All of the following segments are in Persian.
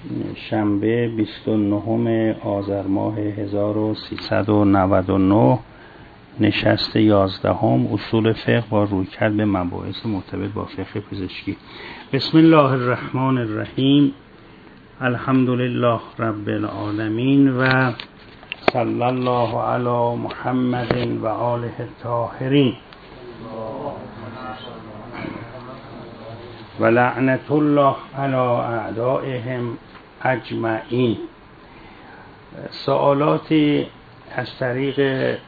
شنبه 29 آذر ماه 1399 نشست 11 اصول فقه با رویکرد به مباحث مرتبط با فقه پزشکی. بسم الله الرحمن الرحیم. الحمدلله رب العالمین و صلی الله علی محمد و آله الطاهرین و لعنت الله علی اعدائهم اجمعین. سوالاتی از طریق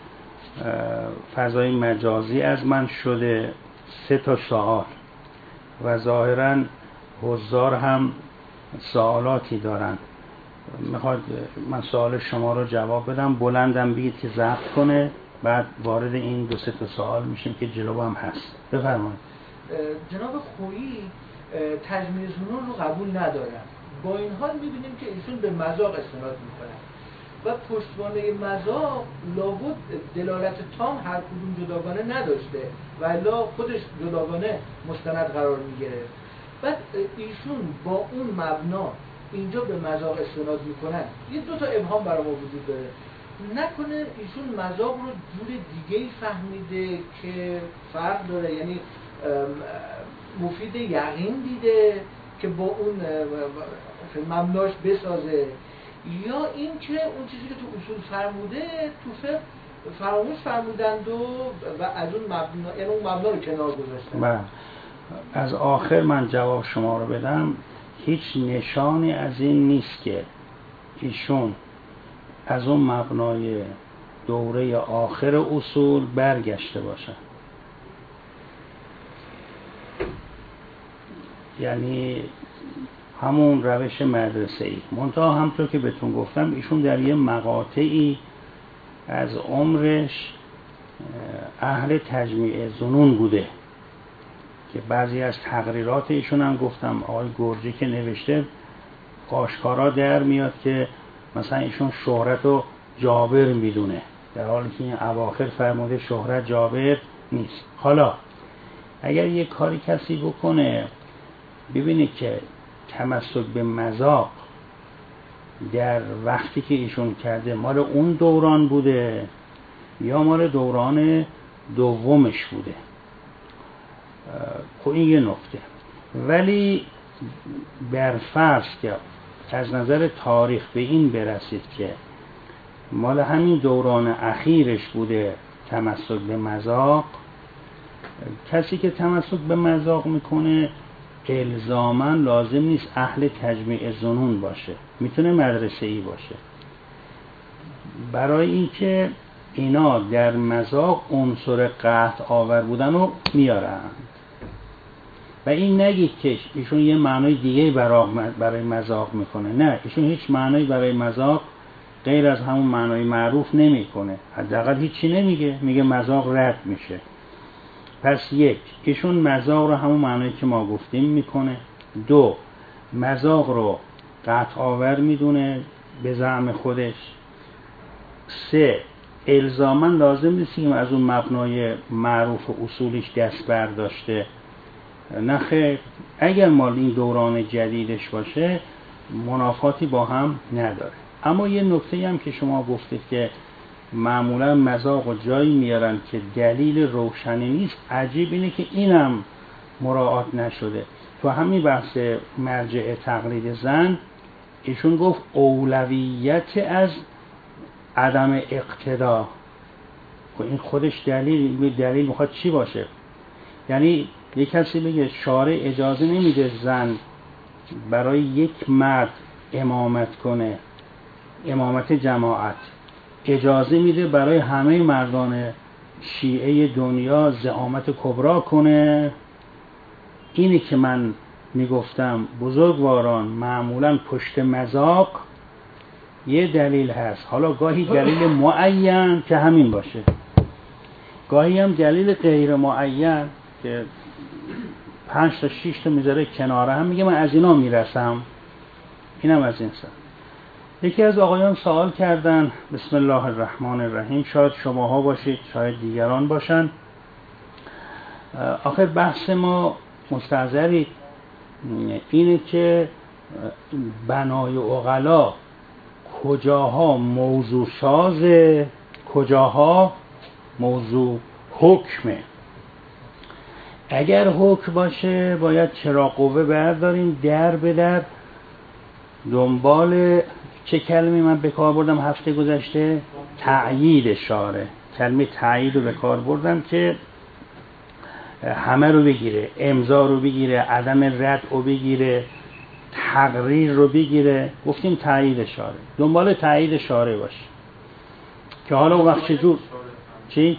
فضای مجازی از من شده، 3 سوال و ظاهراً حضار هم سوالاتی دارن. میخواد من سوال شما رو جواب بدم، بلندم بگید که ضبط کنه، بعد وارد این 2-3 سوال میشیم که جلو هم هست. بفرمایید. جناب خویی تجمیع ظنون رو قبول ندارن، با این حال میبینیم که ایشون به مذاق استناد میکنن و پشتوانه مذاق لابد دلالت تام هر کدوم جداگانه نداشته و الا خودش جداگانه مستند قرار میگیره. بعد ایشون با اون مبنا اینجا به مذاق استناد میکنن. یه 2 ابهام برای ما وجود داره. نکنه ایشون مذاق رو جور دیگه‌ای فهمیده که فرق داره، یعنی مفید یقین دیده که با اون مبناش بسازه، یا این که اون چیزی که تو اصول فرموده تو فقه فراموش فرمودند و از اون مبنا، یعنی اون مبنا رو کنار گذاشتن. بله، از آخر من جواب شما رو بدم. هیچ نشانی از این نیست که ایشون از اون مبنای دوره آخر اصول برگشته باشن. یعنی همون روش مدرسه‌ای. منتها همطور که بهتون گفتم ایشون در یه مقاطعی از عمرش اهل تجمیع ظنون بوده که بعضی از تقریرات ایشون هم گفتم، آقای گرجی که نوشته آشکارا در میاد که مثلا ایشون شهرت رو جابر میدونه، در حالی که این اواخر فرموده شهرت جابر نیست. حالا اگر یه کاری کسی بکنه ببینید که تمسک به مذاق در وقتی که ایشون کرده مال اون دوران بوده یا مال دوران دومش بوده، خب این یه نکته. ولی بر فرض که از نظر تاریخ به این برسید که مال همین دوران اخیرش بوده تمسک به مذاق، کسی که تمسک به مذاق میکنه الزاماً لازم نیست اهل تجمیع ظنون باشه، میتونه مدرسه‌ای باشه، برای اینکه اینا در مذاق عنصر قطع آور بودن رو میارند. و این نگید که ایشون یه معنای دیگه برای مذاق میکنه، نه، ایشون هیچ معنایی برای مذاق غیر از همون معنای معروف نمیکنه، حداقل هیچی نمیگه، میگه مذاق رد میشه. پس 1 ایشون مذاق رو همون معنایی که ما گفتیم میکنه. 2 مذاق رو قطع آور میدونه به زعم خودش. 3 الزاماً لازم نیست که از اون مبنای معروف و اصولیش دست برداشته، نه خیر، اگر مال این دوران جدیدش باشه منافاتی با هم نداره. اما یه نکته هم که شما گفتید که معمولا مذاق و جایی میارن که دلیل روشنی نیست، عجیب اینه که اینم مراعات نشده. تو همین بحث مرجع تقلید زن ایشون گفت اولویت از عدم اقتدا. این خودش دلیل میخواد چی باشه؟ یعنی یک کسی بگه شارع اجازه نمیده زن برای یک مرد امامت کنه، امامت جماعت، اجازه میده برای همه مردان شیعه دنیا زعامت کبرا کنه. اینی که من میگفتم بزرگواران معمولا پشت مذاق یه دلیل هست، حالا گاهی دلیل معین که همین باشه، گاهی هم دلیل غیر معین که 5 تا 6 تا میذاره کناره هم، میگه من از اینا میرسم، اینم از این سر. یکی از آقایان سوال کردن، بسم الله الرحمن الرحیم، شاید شماها باشید شاید دیگران باشن، آخر بحث ما مستحضری اینه که بنای عقلا کجاها موضوع سازه، کجاها موضوع حکمه. اگر حکم باشه باید چراغ قوه برداریم در به در دنبال چه کلمه من به کار بردم هفته گذشته؟ تأیید شارع. کلمه تأیید رو به کار بردم که همه رو بگیره، امضا رو بگیره، عدم رد رو بگیره، تقریر رو بگیره. گفتیم تأیید شارع، دنبال تأیید شارع باشه که حالا وقت چجور چی؟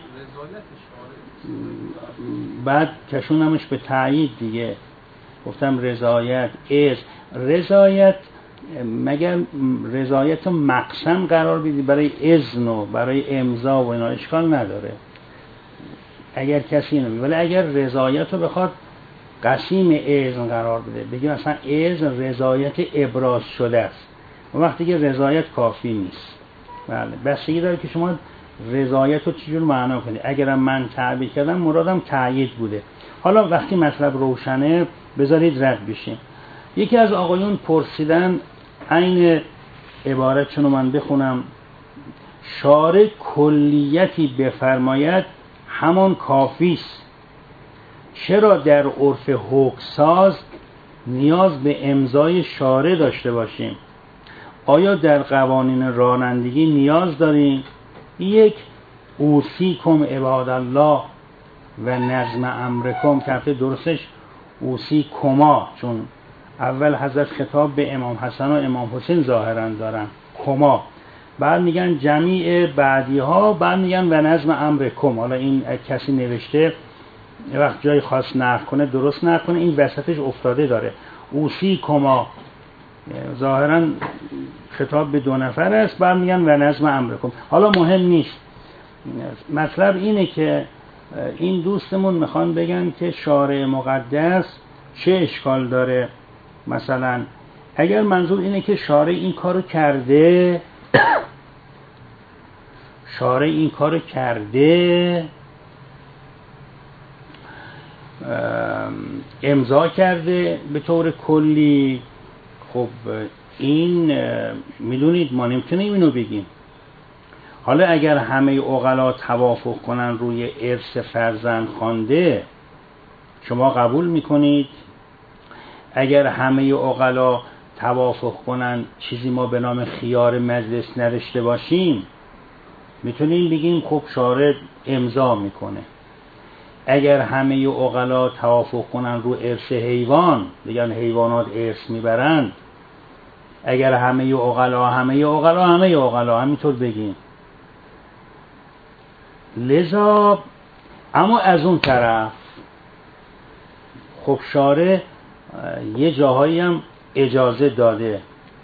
بعد کشونمش به تأیید دیگه. گفتم رضایت رضایت مگر رضایت مقسم قرار بدی برای اذن و برای امضا و اینا اشکال نداره اگر کسی اینو، ولی اگر رضایت رو بخواد قسیم اذن قرار بده، بگیم مثلا اذن رضایت ابراز شده است، و وقتی که رضایت کافی نیست. بله بستگی داره که شما رضایت رو چجور معنا کنید. اگرم من تعبیر کردم مرادم تأیید بوده. حالا وقتی مطلب روشنه بذارید رد بشیم. یکی از آقایون پرسیدن، عین عبارتشون رو من بخونم: شارع کلیتی بفرماید همان کافی است، چرا در عرف حکمساز نیاز به امضای شارع داشته باشیم؟ آیا در قوانین رانندگی نیاز داریم؟ یک، اوصیکم عباد الله و نظم امرکم، که درستش اوصیکما، چون اول حضرت خطاب به امام حسن و امام حسین ظاهرا دارن کما، بعد میگن جمیع بعدی ها، بعد میگن و نظم امرکم. حالا این کسی نوشته وقت جای خاص نقل کنه درست نقل کنه، این وسطش افتاده داره اوصیکما، ظاهرا خطاب به دو نفر است، بعد میگن و نظم امرکم. حالا مهم نیست، مطلب اینه که این دوستمون میخوان بگن که شارع مقدس چه اشکال داره. مثلا اگر منظور اینه که شارع این کارو کرده، شارع این کارو کرده، امضا کرده به طور کلی، خب این میدونید ما نمیتونیم اینو بگیم. حالا اگر همه عقلا توافق کنن روی ارث فرزند خوانده، شما قبول میکنید؟ اگر همه عقلا توافق کنن چیزی ما به نام خیار مجلس نداشته باشیم، میتونیم بگیم خب شارع امضا میکنه. اگر همه عقلا توافق کنن رو ارث حیوان، بگن حیوانات ارث میبرند، اگر همه عقلا همینطور بگیم. لذا اما از اون طرف خب شارع یه جاهایی هم اجازه داده،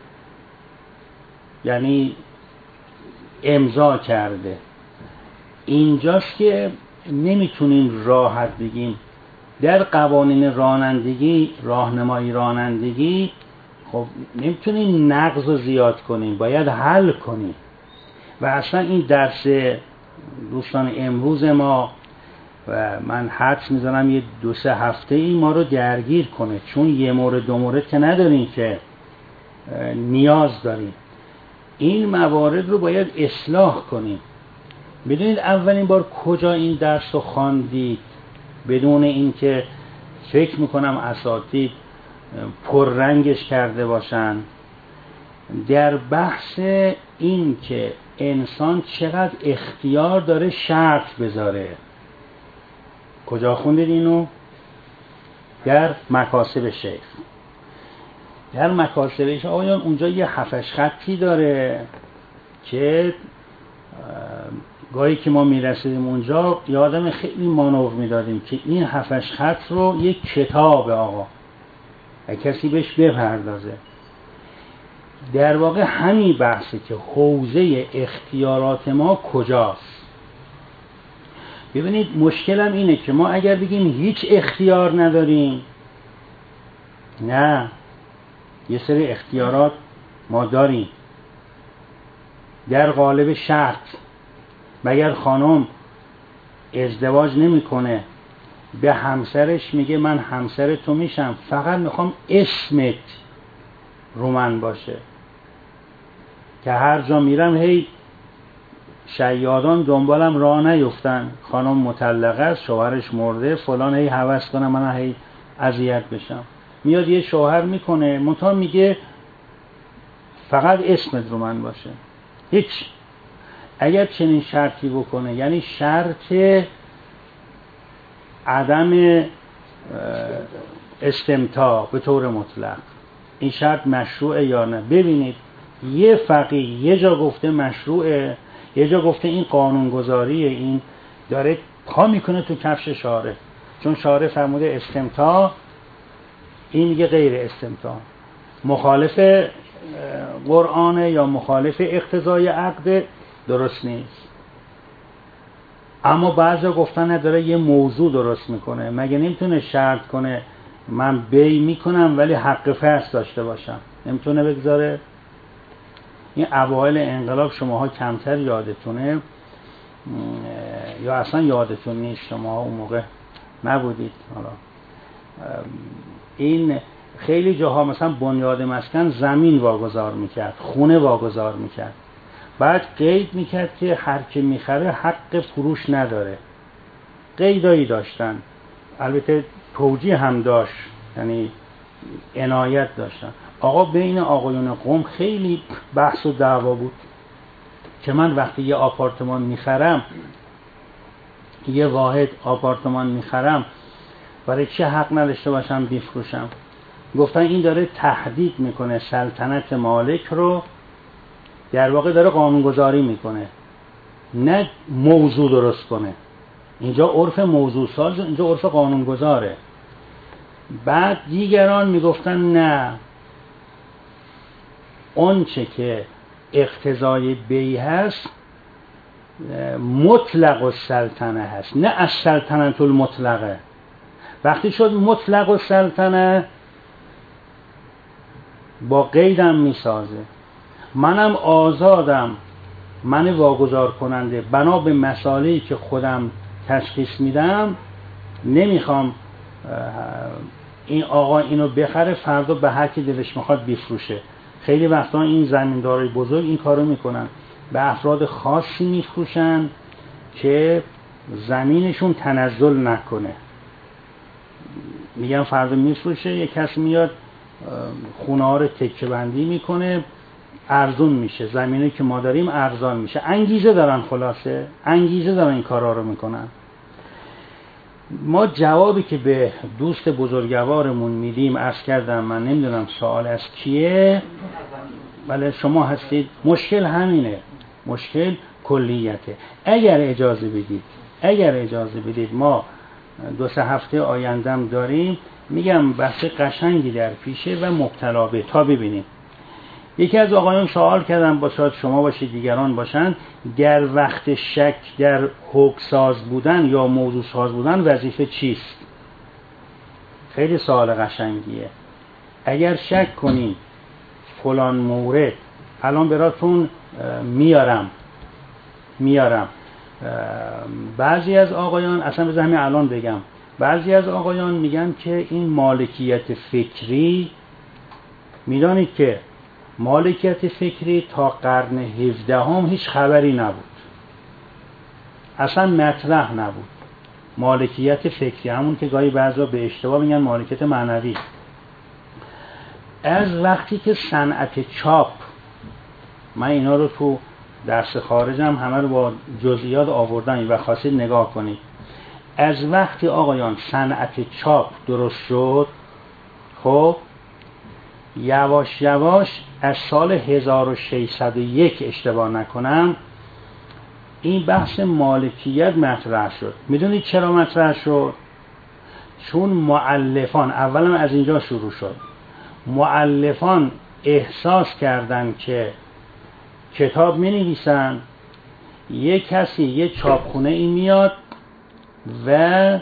یعنی امضا کرده. اینجاست که نمیتونیم راحت بگیم. در قوانین رانندگی، راهنمایی رانندگی، خب نمیتونیم نقض رو زیاد کنیم، باید حل کنیم. و اصلا این درس دوستان امروز ما، و من حدس میزنم یه 2-3 هفته این ما رو درگیر کنه، چون یه مورد دو مورد که نداریم که نیاز داریم. این موارد رو باید اصلاح کنیم. بدونید اولین بار کجا این درس رو خواندید بدون اینکه فکر میکنم اساتید پررنگش کرده باشن؟ در بحث این که انسان چقدر اختیار داره شرط بذاره. کجا خوندید اینو؟ در مکاسب شیخ. در مکاسب شیخ آقایان اونجا یه 7-8 خطی داره که گاهی که ما میرسیدیم اونجا یادم خیلی مانور میدادیم که این 7-8 خط رو یک کتاب آقا کسی بهش بپردازه. در واقع همین بحثه که حوزه اختیارات ما کجاست. ببینید مشکلم اینه که ما اگر بگیم هیچ اختیار نداریم، نه، یه سری اختیارات ما داریم در قالب شرط. مگر خانم ازدواج نمیکنه به همسرش میگه من همسر تو میشم، فقط میخوام اسمت رو من باشه که هر جا میرم هی شیادان دنبالم راه نیفتن، خانم مطلقه است، شوهرش مرده، فلان، هی هوس کنم من هی اذیت بشم. میاد یه شوهر میکنه، منتها میگه فقط اسمت رو من باشه، هیچ. اگر چنین شرطی بکنه، یعنی شرط عدم استمتاع به طور مطلق، این شرط مشروعه یا نه؟ ببینید یه فقیه یه جا گفته مشروعه، یه جا گفته این قانونگذاریه، این داره پا میکنه تو کفش شارع، چون شارع فرموده استمتاع، این میگه غیر استمتاع، مخالف قرآنه یا مخالف اقتضای عقد، درست نیست. اما بعضا گفتن نداره، یه موضوع درست میکنه، مگه نمیتونه شرط کنه من بی میکنم ولی حق فحص داشته باشم؟ نمیتونه بگذاره؟ این اوایل انقلاب شماها کمتر یادتونه یا اصلا یادتون نیست، شماها اون موقع نبودید. حالا این خیلی جاها مثلا بنیاد مسکن زمین واگذار میکرد، خونه واگذار میکرد، بعد قید میکرد که هر که میخره حق فروش نداره. قیدایی داشتن، البته توجیه هم داشت، یعنی عنایت داشتن. آقا بین آقایون قم خیلی بحث و دعوا بود که من وقتی یه آپارتمان میخرم، یه واحد آپارتمان میخرم، برای چه حق نداشته باشم بفروشم؟ گفتن این داره تهدید میکنه سلطنت مالک رو، در واقع داره قانونگذاری میکنه، نه موضوع درست کنه. اینجا عرف موضوع ساز، اینجا عرف قانونگذاره. بعد دیگران میگفتن نه، اون چه که اقتضای بی هست مطلق السلطنه هست، نه از سلطنت المطلقه. وقتی شد مطلق السلطنه با قیدم میسازه، منم آزادم، من واگذار کننده بنا به مسائلی که خودم تشخیص میدم، نمیخوام این آقا اینو بخره فردا به هر کی دلش میخواد بفروشه. خیلی وقتا این زمیندارای بزرگ این کارو میکنن، به افراد خاصی میفروشن که زمینشون تنزل نکنه. میگن فردا میفروشه، یک کس میاد خونه ها رو تکه بندی میکنه، ارزون میشه، زمینی که ما داریم ارزان میشه. انگیزه دارن، خلاصه انگیزه دارن این کارا رو میکنن. ما جوابی که به دوست بزرگوارمون میدیم، عرض کردم من نمیدونم سوال از کیه، بله شما هستید، مشکل همینه، مشکل کلیته. اگر اجازه بدید ما 2-3 هفته آیندهم داریم، میگم بحث قشنگی در پیشه و مبتلا به، تا ببینیم. یکی از آقایان سوال کردن، با شاید شما باشید دیگران باشن، در وقت شک در حکم ساز بودن یا موضوع ساز بودن وظیفه چیست؟ خیلی سوال قشنگیه. اگر شک کنید فلان مورد، الان براتون میارم بعضی از آقایان، اصلا بذار همین الان بگم، بعضی از آقایان میگن که این مالکیت فکری، میدانید که مالکیت فکری تا قرن 17 هم هیچ خبری نبود، اصلا مطرح نبود. مالکیت فکری، همون که گاهی بعضا به اشتباه میگن مالکیت معنوی، از وقتی که صنعت چاپ، من اینا رو تو درس خارجم همه رو با جزئیات آوردم و خواستید نگاه کنید، از وقتی آقایان صنعت چاپ درست شد، خب یواش یواش از سال 1601 اشتباه نکنم این بحث مالکیت مطرح شد. میدونید چرا مطرح شد؟ چون مؤلفان، اولا از اینجا شروع شد، مؤلفان احساس کردن که کتاب می نویسن، یه کسی یه چاپخونه این میاد و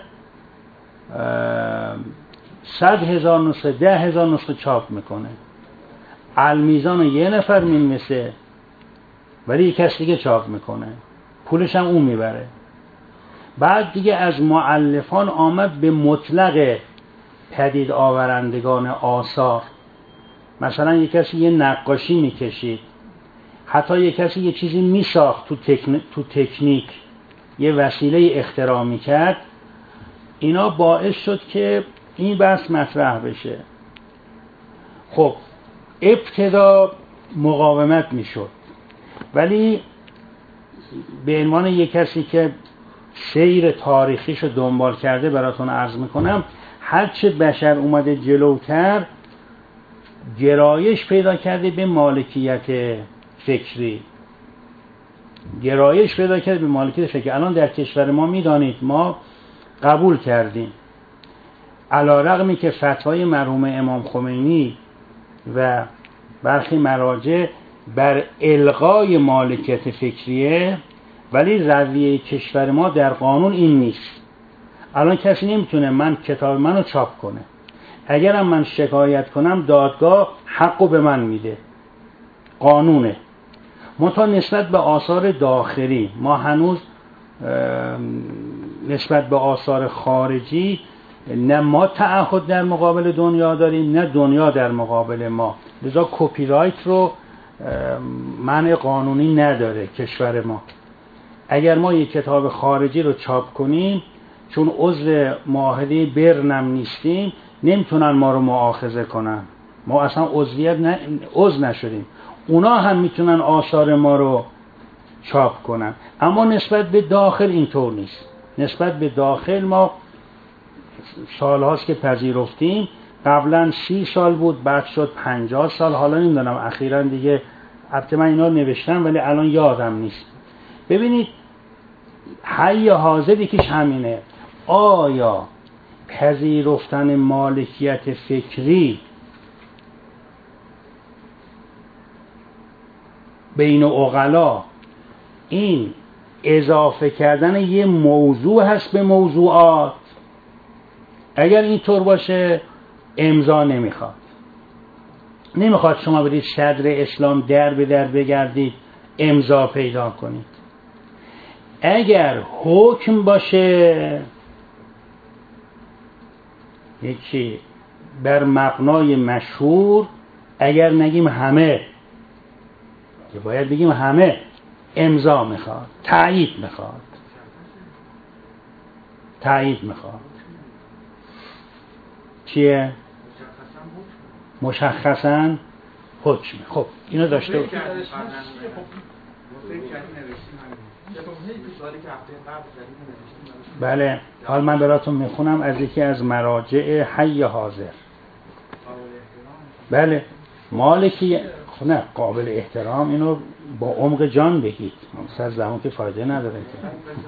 100,000 نسخه 10,000 نسخه چاپ میکنه، المیزان رو یه نفر مینویسه ولی یه کسی دیگه چاپ میکنه، پولش هم اون میبره. بعد دیگه از مؤلفان آمد به مطلق پدید آورندگان آثار، مثلا یک کسی یه نقاشی میکشید، حتی یک کسی یه چیزی میساخت تو تکنیک، یه وسیله اختراع میکرد، اینا باعث شد که این بحث مطرح بشه. خب ابتدا مقاومت میشد، ولی به عنوان یک کسی که سیر تاریخیشو دنبال کرده براتون عرض میکنم، هرچه بشر اومده جلوتر گرایش پیدا کرده به مالکیت فکری، گرایش پیدا کرده به مالکیت فکری. الان در کشور ما میدانید ما قبول کردیم، علی‌رغمی که فتوای مرحوم امام خمینی و برخی مراجع بر الغای مالکیت فکریه، ولی رویه کشور ما در قانون این نیست. الان کسی نمیتونه من کتاب منو چاپ کنه، اگرم من شکایت کنم دادگاه حقو به من میده، قانونه. منتها نسبت به آثار داخلی ما هنوز نسبت به آثار خارجی نه ما تعهد در مقابل دنیا داریم نه دنیا در مقابل ما، لذا کپی رایت رو منع قانونی نداره کشور ما. اگر ما یک کتاب خارجی رو چاپ کنیم، چون عضو معاهده برنم نیستیم، نمیتونن ما رو مؤاخذه کنن، ما اصلا عضو نشدیم. اونا هم میتونن آثار ما رو چاپ کنن، اما نسبت به داخل اینطور نیست. نسبت به داخل ما سالهاست که پذیرفتیم، قبلا 30 سال بود، بعد شد 50 سال، حالا نمیدونم اخیراً دیگه، البته من اینا رو نوشتم ولی الان یادم نیست. ببینید حی حاضر یکیش همینه، آیا پذیرفتن مالکیت فکری بین عقلا این اضافه کردن یه موضوع هست به موضوعات؟ اگر اینطور باشه امضا نمیخواد شما برید صدر اسلام در به در بگردید امضا پیدا کنید. اگر حکم باشه یکی بر مبنای مشهور، اگر نگیم همه، که باید بگیم همه، امضا میخواد، تایید میخواد. چیه؟ مشخصاً حکم. خب اینو داشته بود. بله، حال من براتون میخونم از یکی از مراجع حی حاضر. بله، مالکی نه قابل احترام، اینو با عمق جان بگید، سر زمان که فایده نداره که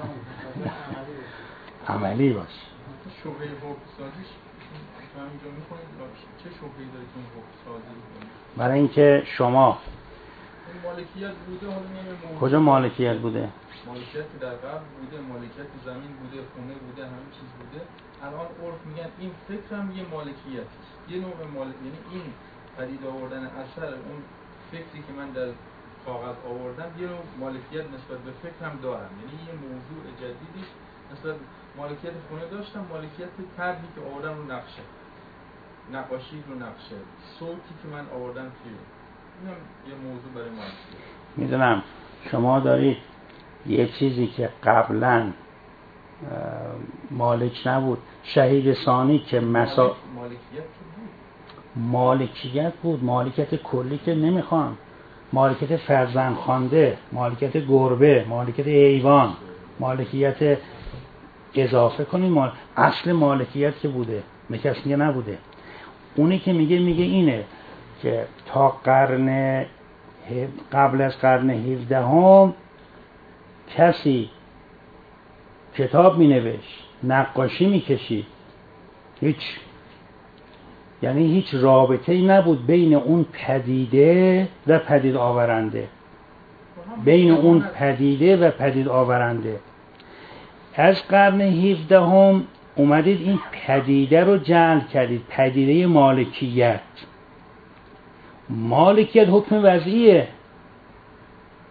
عملی باش. شبهه حکم سازیش همینجا میخونید چه شبهه‌ای داره که حکم سازی میکنید؟ برای اینکه شما مالکیت بوده، حالا میگم کجا مالکیت بوده؟ مالکیت در قبل بوده، مالکیت زمین بوده، خونه بوده، همه چیز بوده. الان عرف میگن این فکر هم یه مالکیت، یه نوع یعنی این پدید آوردن اثر اون فکری که من در کاغذ آوردم یه نوع مالکیت نسبت به فکر هم دارم، یعنی یه موضوع جدیدی نسبت مالکیت خونه داشتم، مالکیت طرحی که آوردم رو نقشه، نقاشی رو نقشه، صوتی که من آوردم توی اینم یه موضوع برای مالکیت. میدونم شما دارید یه چیزی که قبلا مالک نبود، شهید ثانی که مالکیت بود، مالکیت کلی که نمیخوان، مالکیت فرزند خوانده، مالکیت گربه، مالکیت ایوان، مالکیت اضافه کنید، اصل مالکیت که بوده، کسی دیگه نبوده. اونی که میگه اینه که تا قبل از قرن 17 کسی کتاب مینوشت، نقاشی میکشید، هیچ رابطه‌ای نبود بین اون پدیده و پدید آورنده. از قرن 17 اومدید این پدیده رو جعل کردید، پدیده مالکیت حکم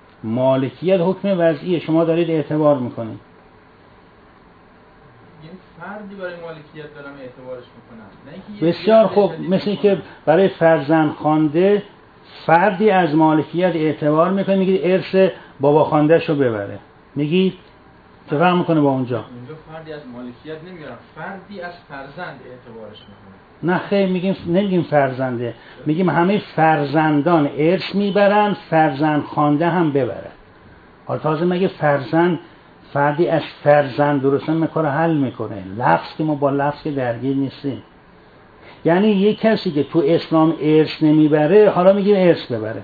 وضعیه، شما دارید اعتبار میکنید. یعنی فردی برای مالکیت دارم اعتبارش میکنم، نه اینکه بسیار خوب. مثل اینکه برای فرزند خوانده فردی از مالکیت اعتبار میکنه، میگید ارث بابا خواندهشو ببره، میگید چه فهم میکنه با اونجا فردی از مالکیت نمیارم، فردی از فرزند اعتبارش میکنه. نه خیر، نمیگیم فرزنده، میگیم همه فرزندان ارث میبرن، فرزند خوانده هم ببره. حالا تازه مگه فرزند فردی از فرزند درستن میکنه حل میکنه، لفظ که ما با لفظ که درگیر نیستیم. یعنی یک کسی که تو اسلام ارث نمیبره حالا میگیم ارث ببره.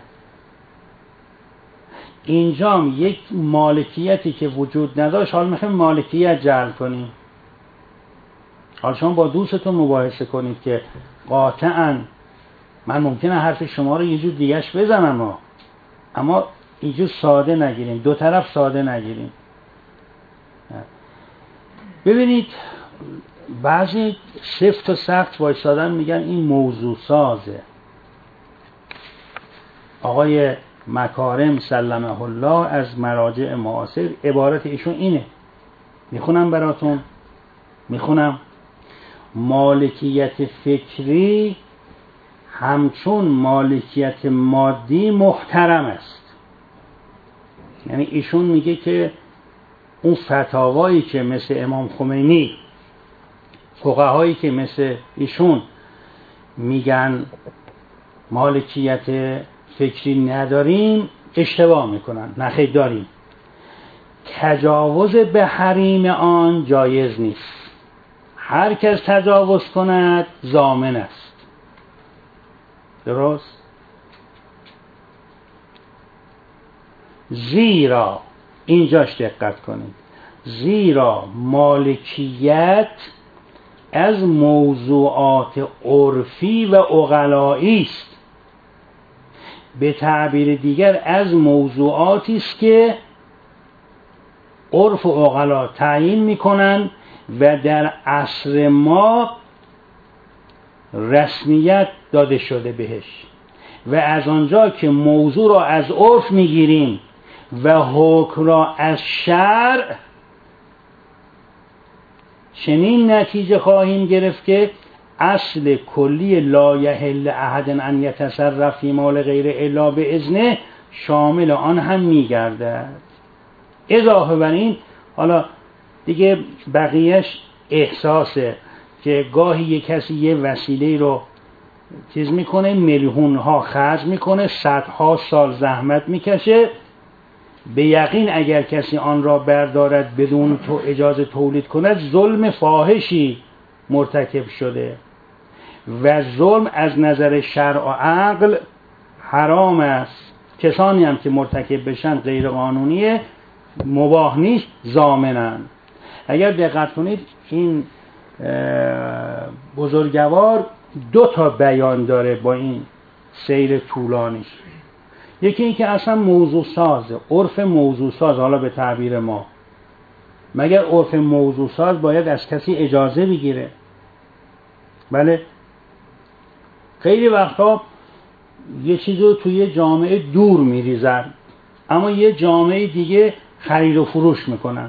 اینجام یک مالکیتی که وجود نداشت حالا میخوایم مالکیت جعل کنیم. حالا شما با دوستتون مباحثه کنید که قاطعاً من ممکنه حرف شما رو یه جور دیگهش بزنم، اما اینجور ساده نگیریم، دو طرف ساده نگیریم. ببینید بعضی سفت و سخت وایسادن میگن این موضوع سازه. آقای مکارم سلمه الله از مراجع معاصر عبارت ایشون اینه، میخونم براتون، مالکیت فکری همچون مالکیت مادی محترم است. یعنی ایشون میگه که اون فتاوایی که مثل امام خمینی، فقهایی که مثل ایشون میگن مالکیت فکری نداریم اشتباه میکنن، نخیر داریم. تجاوز به حریم آن جایز نیست، هر کس تجاوز کند ضامن است. درست؟ زیرا اینجاش دقت کنید، زیرا مالکیت از موضوعات عرفی و عقلایی است، به تعبیر دیگر از موضوعاتی است که عرف و عقلا تعیین میکنن و در عصر ما رسمیت داده شده بهش، و از آنجا که موضوع را از عرف میگیریم و حکم را از شرع، چنین نتیجه خواهیم گرفت که اصل کلی لا یحل احد ان یتصرف فی مال غیر الا باذنه شامل آن هم میگردد. اضافه بر این حالا دیگه بقیهش احساسه که گاهی یک کسی یه وسیله رو چیز میکنه، میلیون ها خرج میکنه، صدها سال زحمت میکشه، به یقین اگر کسی آن را بردارد بدون تو اجازه تولید کند ظلم فاحشی مرتکب شده و ظلم از نظر شرع و عقل حرام است. کسانی هم که مرتکب بشن غیر قانونیه، مباح نیست، ضامنن. اگر دقت کنید این بزرگوار دو تا بیان داره با این سیر طولانیش. یکی این که اصلا موضوع سازه، عرف موضوع ساز. حالا به تعبیر ما مگر عرف موضوع ساز باید از کسی اجازه بگیره؟ بله، خیلی وقتا یه چیزی رو توی جامعه دور میریزن اما یه جامعه دیگه خرید و فروش میکنن.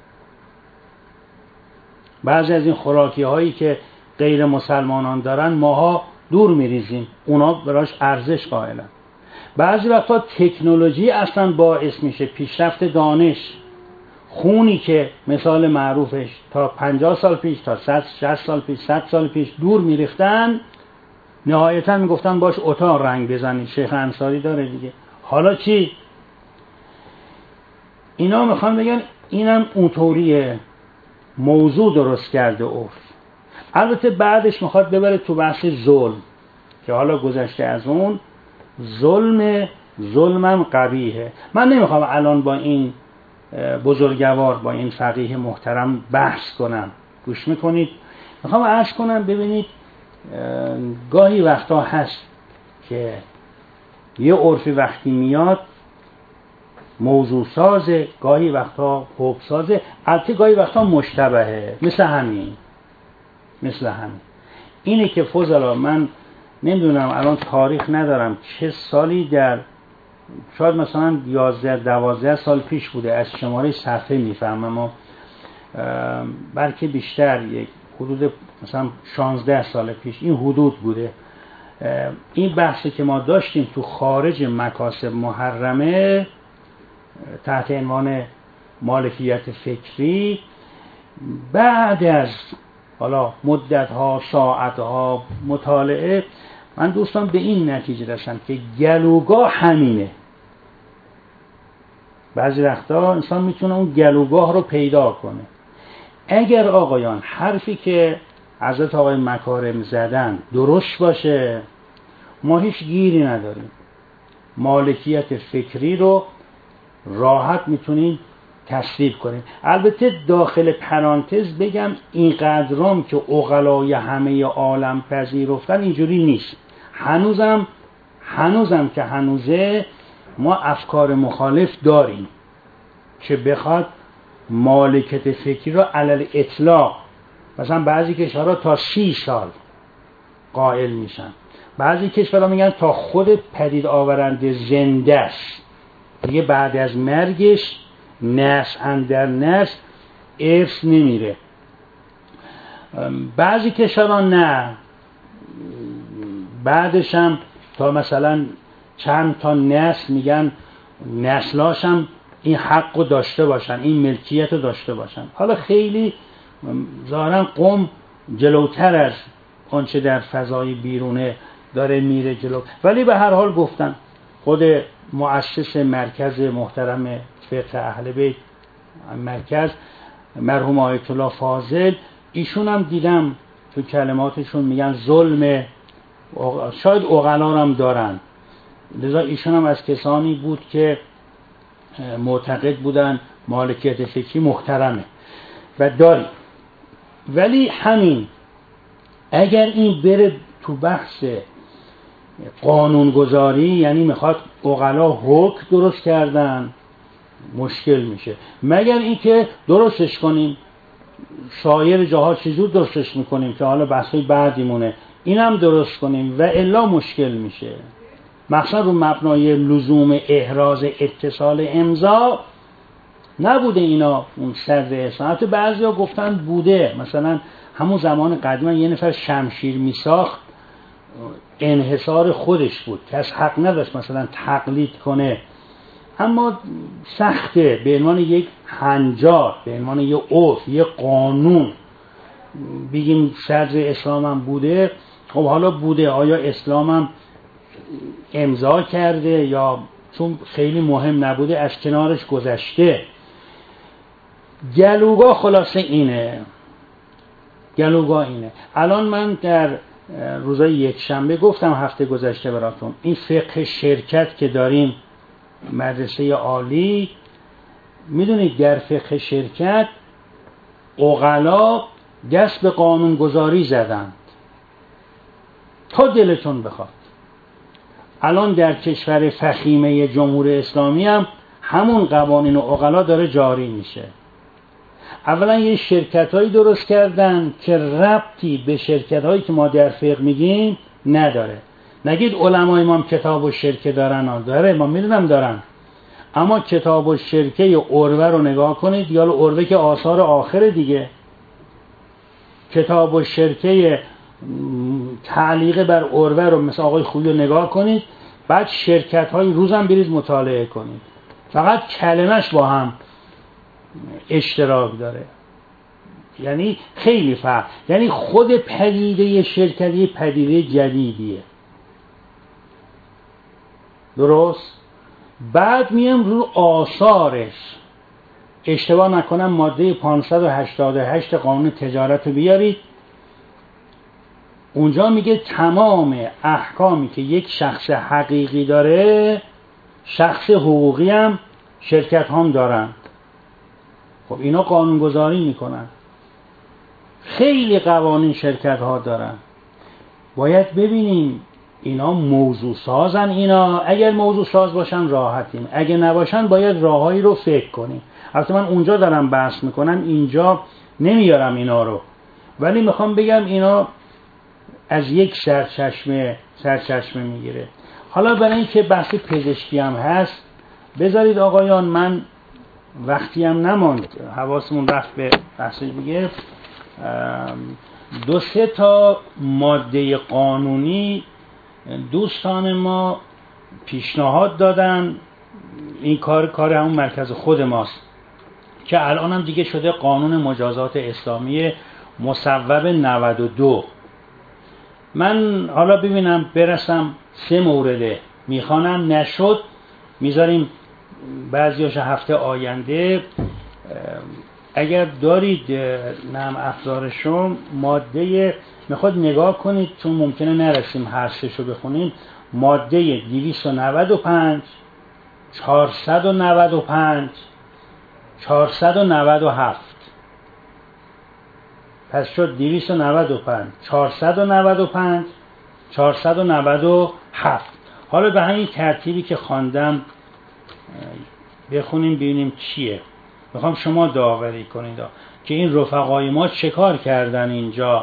بعضی از این خوراکی هایی که غیر مسلمانان دارن ماها دور میریزیم، اونا براش ارزش قائلن. بعضی وقتا تکنولوژی اصلا باعث میشه پیشرفت دانش. خونی که مثال معروفش تا 50 سال پیش، تا 60 سال پیش، 100 سال پیش دور میریختن، نهایتا میگفتن باش اتاق رنگ بزنید. شیخ انصاری داره دیگه. حالا چی؟ اینا میخوان بگن اینم اونطوریه، موضوع درست کرده عرف. البته بعدش میخواد ببره تو بحث ظلم که حالا گذشته از اون، ظلمم قبیحه. من نمیخوام الان با این بزرگوار، با این فقیه محترم بحث کنم، گوش میکنید. میخوام عرض کنم ببینید گاهی وقتا هست که یه عرفی وقتی میاد موضوع سازه، گاهی وقتا حکم سازه، البته گاهی وقتا مشتبهه. مثل همین اینه که فضلا من نمیدونم الان تاریخ ندارم چه سالی، در شاید مثلا 11-12 سال پیش بوده، از شماره صفحه میفهمم، اما بلکه بیشتر، یک حدود مثلا 16 سال پیش این حدود بوده، این بحثی که ما داشتیم تو خارج مکاسب محرمه تحت عنوان مالکیت فکری، بعد از حالا مدت‌ها ساعت‌ها مطالعه من دوستان به این نتیجه رسیدم که گلوگاه همینه. بعضی وقتا انسان میتونه اون گلوگاه رو پیدا کنه. اگر آقایان حرفی که حضرت آقای مکارم زدن درست باشه، ما هیچ گیری نداریم، مالکیت فکری رو راحت میتونیم تصویب کنیم. البته داخل پرانتز بگم اینقدرام که عقلای همه عالم پذیرفتن اینجوری نیست. هنوزم که هنوزه ما افکار مخالف داریم که بخواد مالکیت فکری رو علل اطلاق، مثلا بعضی کشورها تا 30 سال قائل میشن، بعضی کشورها میگن تا خود پدید آورنده زنده است دیگه بعد از مرگش نسل اندر نسل ارث نمیره. بعضی کشورها نه، بعدش هم تا مثلا چند تا نسل میگن نسلاش هم این حق رو داشته باشن، این ملکیت رو داشته باشن. حالا خیلی ظاهرا قم جلوتر از آنچه در فضای بیرونه داره میره جلو، ولی به هر حال گفتن خود مؤسس مرکز محترم فقه اهل بیت مرکز مرحوم آیت الله فاضل، ایشون هم دیدم تو کلماتشون میگن ظلم، شاید عقلا هم دارن، لذا ایشون هم از کسانی بود که معتقد بودن مالکیت فکری محترمه و داری. ولی همین اگر این بره تو بحث قانونگذاری، یعنی میخواد عقلا حکم درست کردن، مشکل میشه. مگر اینکه درستش کنیم سایر جاها چجور درستش میکنیم که حالا بحثی بعدیمونه، اینم درست کنیم و الا مشکل میشه. مقصد رو مبنای لزوم احراز اتصال امضا نبوده اینا اون سر اسلام. حتی بعضیا گفتن بوده، مثلا همون زمان قدیم یه نفر شمشیر میساخت، انحصار خودش بود، کس حق نداشت مثلا تقلید کنه، اما سخته به عنوان یک هنجار، به عنوان یک عرف، یک قانون بگیم صدر اسلام هم بوده. خب حالا بوده، آیا اسلام هم امضا کرده یا چون خیلی مهم نبوده از کنارش گذشته؟ گلوگاه خلاصه اینه، گلوگاه اینه. الان من در روزای یک شنبه گفتم هفته گذشته براتون، این فقه شرکت که داریم مدرسه عالی، میدونید در فقه شرکت عقلا دست به قانون گذاری زدند تا دلتون بخواد. الان در کشور فخیمه جمهوری اسلامی هم همون قوانین و عقلا داره جاری میشه. اولا یه شرکت هایی درست کردن که ربطی به شرکت هایی که ما در فقه میگیم نداره. نگید علمای ما هم کتاب و شرکه دارن، داره، ما میدونم دارن، اما کتاب و شرکه عروه رو نگاه کنید، یا عروه که آثار آخر دیگه، کتاب و شرکه تعلیق بر عروه رو مثل آقای خویی رو نگاه کنید، بعد شرکت های روزم برید مطالعه کنید، فقط کلمش با هم اشتراک داره. یعنی خیلی فرق، یعنی خود پدیده شرکتی پدیده جدیدیه، درست؟ بعد میام رو آثارش، اشتباه نکنم ماده 588 قانون تجارت رو بیارید، اونجا میگه تمام احکامی که یک شخص حقیقی داره شخص حقوقی هم شرکت هم دارن. خب اینا قانونگذاری میکنن، خیلی قوانین شرکت ها دارن. باید ببینیم اینا موضوع سازن، اینا اگر موضوع ساز باشن راحتیم، اگر نباشن باید راههایی رو فکر کنیم. البته من اونجا دارم بحث میکنم، اینجا نمیارم اینا رو، ولی میخوام بگم اینا از یک سرچشمه میگیره. حالا برای اینکه بحث پزشکی هم هست، بذارید آقایان من وقتی هم نماند، حواسمون رفت به بحث دیگه، 2-3 تا ماده قانونی دوستان ما پیشنهاد دادن. این کار همون مرکز خود ماست که الان هم دیگه شده قانون مجازات اسلامی مصوب 92. من حالا ببینم برسم 3 مورده میخوانم، نشد میذاریم بعضیاش هفته آینده. اگر دارید نرم افزارشون ماده میخواد نگاه کنید، چون ممکنه نرسیم هر سه‌شو بخونیم. ماده 295، 495، 497. پس شد 295، 495، 497. حالا به همین ترتیبی که خواندم بخونیم ببینیم چیه. میخوام شما داوری کنید که این رفقای ما چه کار کردن اینجا.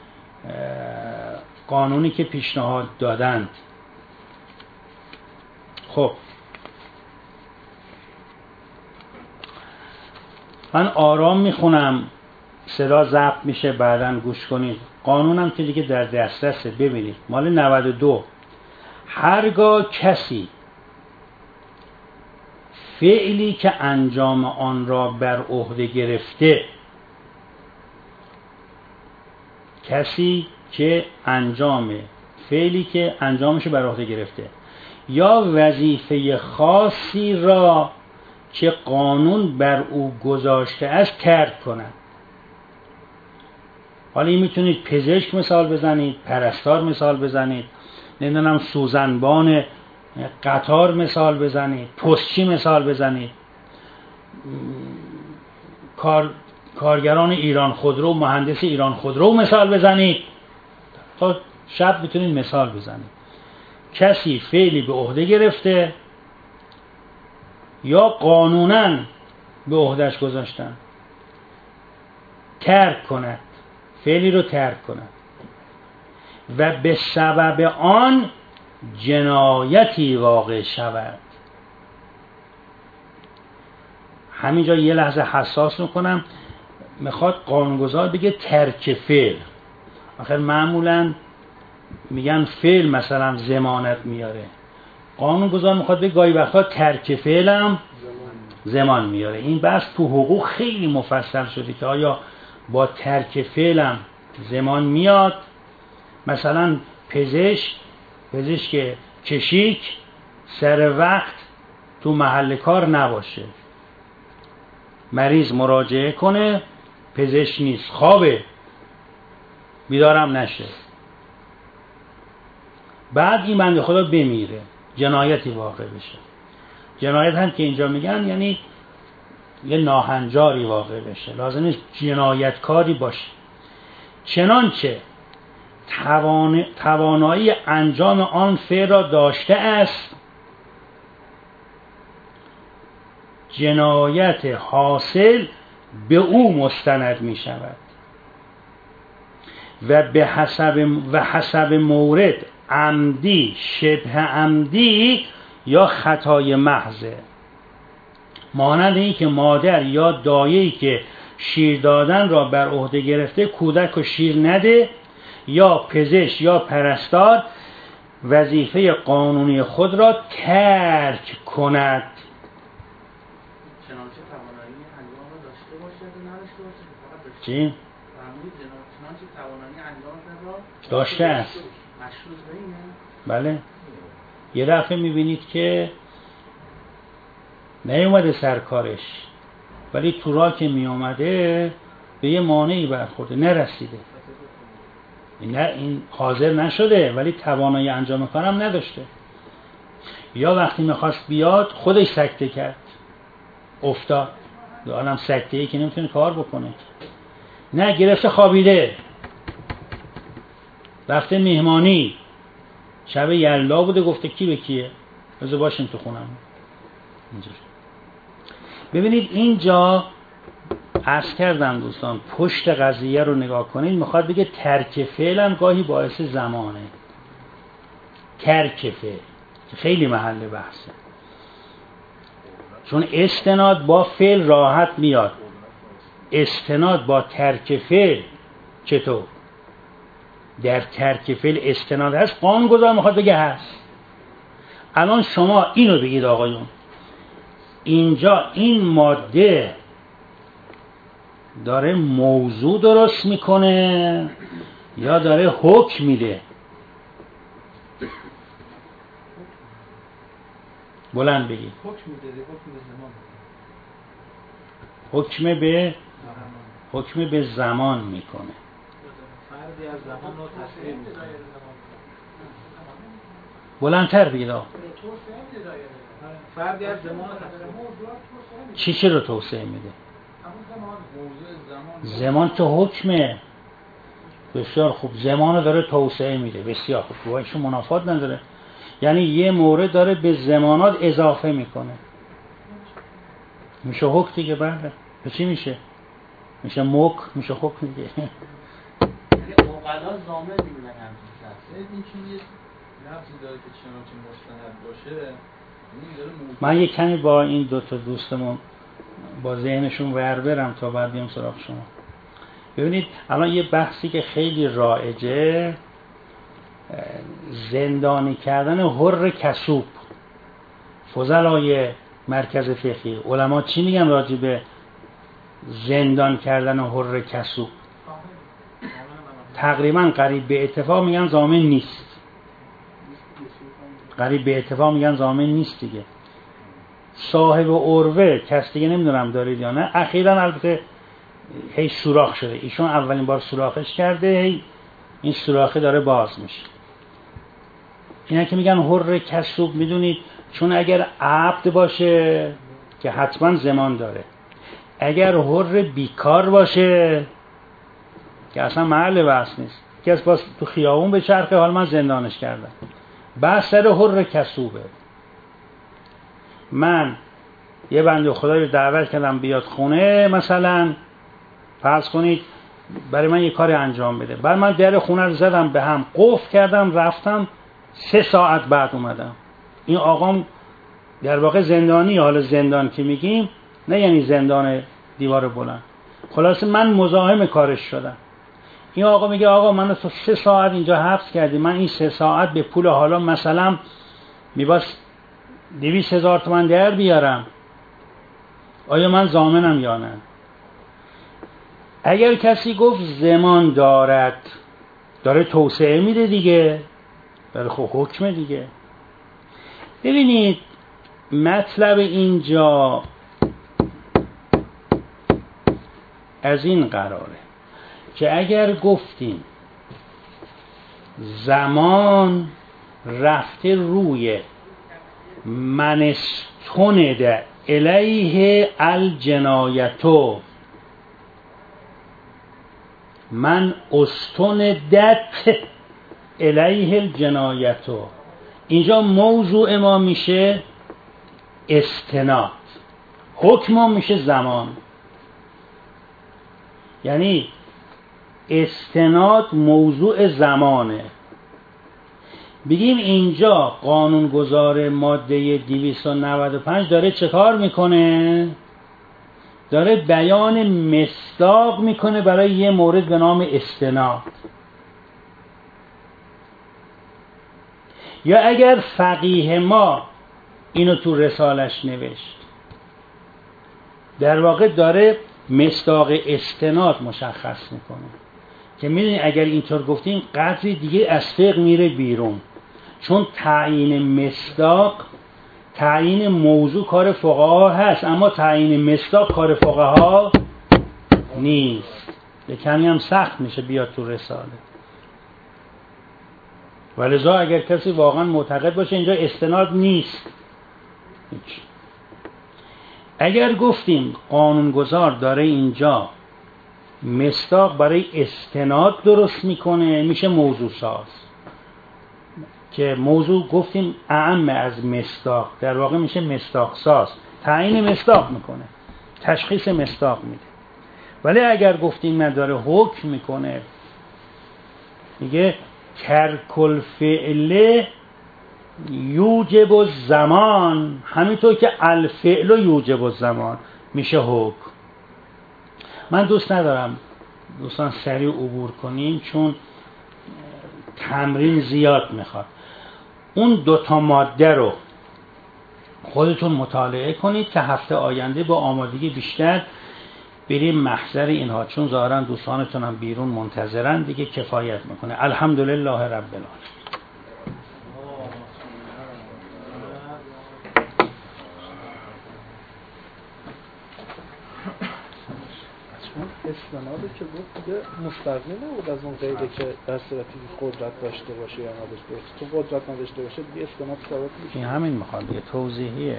قانونی که پیشنهاد دادن. خب من آرام میخونم، صدا ضبط میشه، بعداً گوش کنید. قانونم که دیگه در دسترسه، ببینید مال 92. هرگاه کسی فعلی که انجام آن را بر عهده گرفته، کسی که فعلی که انجامش بر عهده گرفته یا وظیفه خاصی را که قانون بر او گذاشته است ترک کند. حالا این میتونید پزشک مثال بزنید، پرستار مثال بزنید، نمیدونم سوزنبان قطار مثال بزنید، پستچی مثال بزنید، کارگران ایران خودرو، مهندس ایران خودرو مثال بزنید. تا شب میتونید مثال بزنید. کسی فعلی به عهده گرفته یا قانوناً به عهدهش گذاشتن، ترک کند، فعلی رو ترک کند و به سبب آن جنایتی واقع شود. همینجا یه لحظه حساس میکنم، میخواد قانونگذار بگه ترک فعل. آخر معمولاً میگن فعل مثلا ضمانت میاره، قانونگذار میخواد بگه گاهی وقتا ترک فعلم ضمان میاره. این بحث تو حقوق خیلی مفصل شده که آیا با ترک فعلم ضمان میاد. مثلا پزشک کشیک سر وقت تو محل کار نباشه، مریض مراجعه کنه، پزشک نیست، خوابه، بیدارم نشه، بعد این بنده خدا بمیره، جنایتی واقع بشه. جنایت هم که اینجا میگن یعنی یه ناهنجاری واقع بشه، لازم نیست جنایتکاری باشه. چنانچه توانایی انجام آن فعل را داشته است، جنایت حاصل به او مستند می شود و حسب مورد عمدی، شبه عمدی یا خطای محضه. مانند این که مادر یا دایه‌ای که شیر دادن را بر عهده گرفته کودک و شیر نده، یا پزشک یا پرستار وظیفه قانونی خود را ترک کند. چنانچه توانایی انجام را داشته باشد و نداشته باشد. فقط داشته. چی؟ چنانچه توانایی انجام را داشته است. مشروط به اینه؟ بله. یه دفعه میبینید که نیومده سرکارش، ولی تو راه که میومده به یه مانعی برخورده، نرسیده. این حاضر نشده ولی توانایی انجام کارم نداشته. یا وقتی میخواست بیاد خودش سکته کرد، افتاد. آدم سکته‌ای که نمیتونه کار بکنه. نه، گرفته خوابیده، رفته مهمانی، شب یلدا بوده، گفته کی به کیه، بذار باشیم تو خونم. اینجوری. ببینید اینجا عرض کردم دوستان، پشت قضیه رو نگاه کنید. میخواد بگه ترک فعلم گاهی باعث زمانه. ترک فعل خیلی محل بحثه. چون استناد با فعل راحت میاد، استناد با ترک فعل چطور؟ در ترک فعل استناد هست، قانونگذار میخواد بگه هست. الان شما اینو بگید آقایون، اینجا این ماده داره موضوع درست میکنه یا داره حکم میده؟ بلند بگید. حکم میده، حکم به زمان. حکم به زمان میکنه. فردی از زمان رو تصویر میکنه. بلندتر بگید آقا. فردی از زمان چی رو توسعه میده؟ زمان که حکمه. بسیار خوب، زمان رو داره توسعه میده. بسیار خوب، روایشون منافات نداره. یعنی یه مورد داره به زمانات اضافه میکنه. میشه حکم دیگه. بله. به چی میشه؟ میشه میشه حکم دیگه. یعنی اوقلا زامن میدونن همچین شخص. این که یه لفظی داره که چنانچه مستند باشه. من یه کمی با این دوتا دوستمون با ذهنشون ور برم تا بعد بیام سراغ شما. ببینید الان یه بحثی که خیلی رایجه، زندانی کردن حر کسوب. فضلای مرکز فقهی علما چی میگن راجع به زندان کردن حر کسوب؟ تقریبا قریب به اتفاق میگن ضامن نیست. قریب به اتفاق میگن ضامن نیست دیگه. صاحب عروه کس دیگه نمیدونم دارید یا نه، اخیراً البته هی سوراخ شده، ایشون اولین بار سوراخش کرده، هی این سوراخه داره باز میشه. اینا که میگن حر کسوب، میدونید چون اگر عبد باشه که حتما زمان داره، اگر حر بیکار باشه که اصلا محل بحث نیست، کس باز تو خیابون به چرخه، حال من زندانش کردم، بحث سر حر کسوبه. من یه بنده خدایی رو دعوت کردم بیاد خونه، مثلا فرض کنید برای من یه کاری انجام بده، بعد من در خونه رو زدم به هم، قفل کردم، رفتم 3 ساعت بعد اومدم. این آقام در واقع زندانی، حالا زندان که میگیم نه یعنی زندان دیوار بلند، خلاصه من مزاحم کارش شدم. این آقا میگه آقا من تو 3 ساعت اینجا حبس کردی، من این 3 ساعت به پول حالا مثلا میباس 200,000 تومان در بیارم، آیا من ضامنم یا نه؟ اگر کسی گفت زمان دارد، داره توسعه میده دیگه، داره خب حکم دیگه. ببینید مطلب اینجا از این قراره که اگر گفتیم زمان رفته روی منستند الیه الجنایتو، من استندت الیه الجنایتو، اینجا موضوع ما میشه استناد، حکم ما میشه زمان. یعنی استناد موضوع زمانه. بگیم اینجا قانونگذار ماده 295 داره چه کار میکنه؟ داره بیان مصداق میکنه برای یه مورد به نام استناد. یا اگر فقیه ما اینو تو رسالش نوشت، در واقع داره مصداق استناد مشخص میکنه که میدونی اگر اینطور گفتیم قدری دیگه از فقه میره بیرون، چون تعیین مصداق، تعیین موضوع کار فقها هست، اما تعیین مصداق کار فقها نیست. یه کمی هم سخت میشه بیاد تو رساله. ولذا اگر کسی واقعا معتقد باشه اینجا استناد نیست، هیچ. اگر گفتیم قانونگذار داره اینجا مصداق برای استناد درست میکنه، میشه موضوع ساز، که موضوع گفتیم اعم از مصداق، در واقع میشه مصداق ساز، تعیین مصداق میکنه، تشخیص مصداق میده. ولی اگر گفتیم نداره حکم میکنه، میگه ترک الفعل یوجب الزمان، همینطور که الفعل یوجب الزمان میشه حکم. من دوست ندارم دوستان سریع عبور کنیم چون تمرین زیاد میخواد. اون دوتا ماده رو خودتون مطالعه کنید که هفته آینده با آمادگی بیشتر بریم محضر اینها، چون ظاهرا دوستانتون هم بیرون منتظرن دیگه، کفایت میکنه. الحمدلله رب العالمین. استناده که بود دیگه مستقلی نبود از اون قیده که در صورتی که قدرت داشته باشه یا نداشته باشه. تو قدرت نداشته باشه دیگه استناد ثابت میشه. این همین میخواد دیگه، توضیحیه.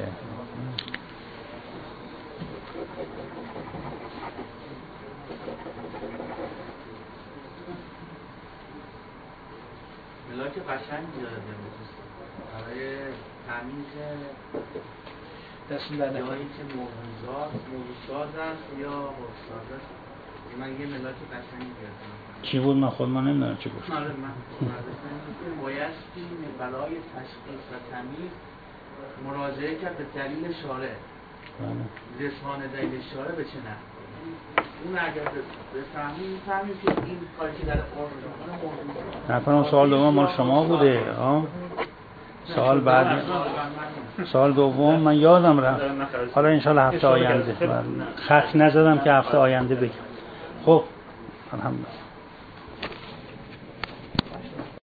ملاک قشنگ داره برای تمیز دستون در نکنه جایی که موضوعات هست یا حفظات هست. من یه ملاک قشنگی گرفتم. چی بود؟ من خود من نمیدونم چی بود. من بایستی برای تشخیص و تمیز مراجعه کرد به دلیل شارع. رسانه دلیل شارع به چه نه؟ اون اگر بفهمیم که این کاری که در قرآن میکنه نکنم سوال دوم مال شما بوده. سوال بعد، سوال دوم من یادم رفت. حالا انشالله هفته آینده. خط نزدم که هفته آینده بگم. خب الحمدلله.